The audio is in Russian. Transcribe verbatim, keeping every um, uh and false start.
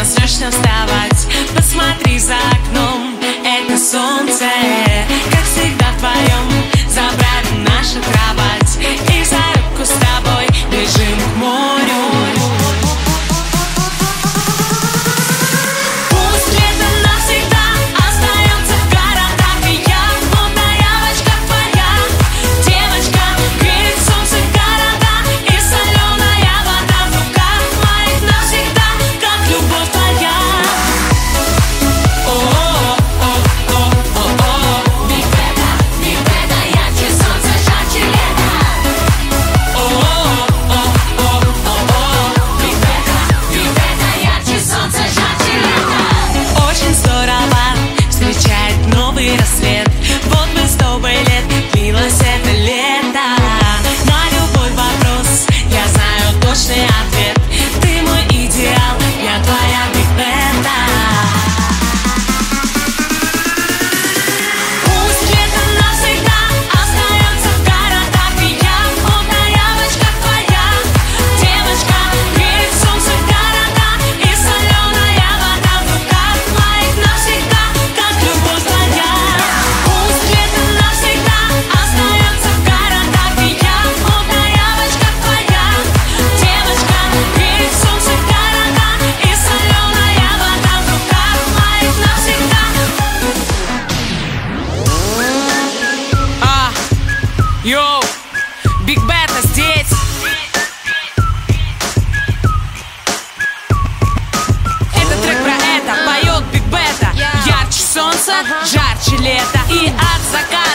проснешься вставать, посмотри за окном, это солнце. Как всегда вдвоем забрали нашу кровать и за руку с тобой бежим к морю. Рассвет, вот бы сто бы лет длилось это лето. На любой вопрос я знаю точный ответ. Ты мой идеал, я твоя Биг Бета. Пусть лето навсегда остается в городах, и я умная девочка твоя. Девочка, греет солнце города и соленая вода в руках моих навсегда, как любовь твоя. Йоу, Биг Бета здесь. Этот трек про это поет Биг Бета. Ярче солнца, жарче лето, и от заката